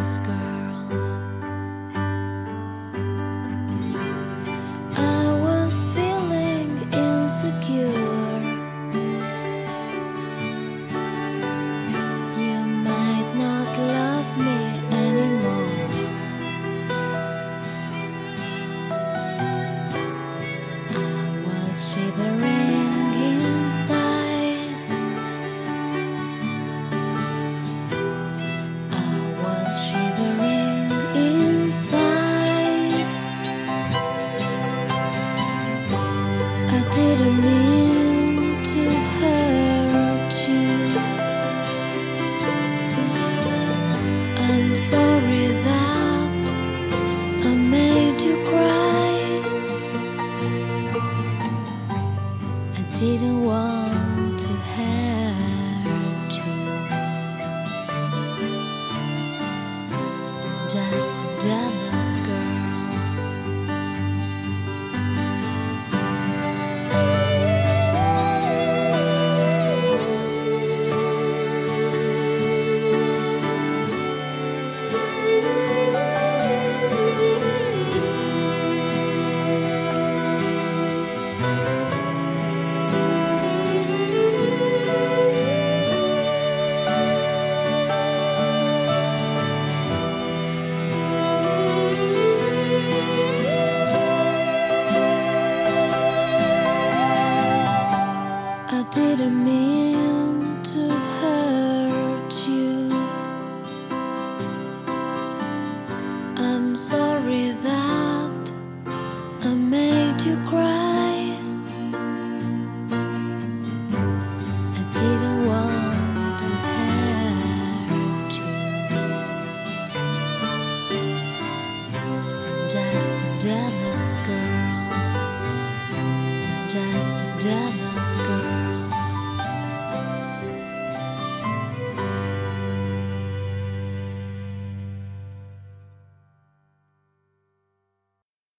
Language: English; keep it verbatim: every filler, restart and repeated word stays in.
jealous girl. I was feeling insecure. You might not love me anymore. I was shivering inside. I was shivering inside. I didn't mean to hurt you. I'm sorry that I made you cry. I didn't want to hurt you. I'm just a jealous girl. I didn't mean to hurt you. I'm sorry that I made you cry. I didn't want to hurt you. I'm just a jealous girl. Just a jealous girl.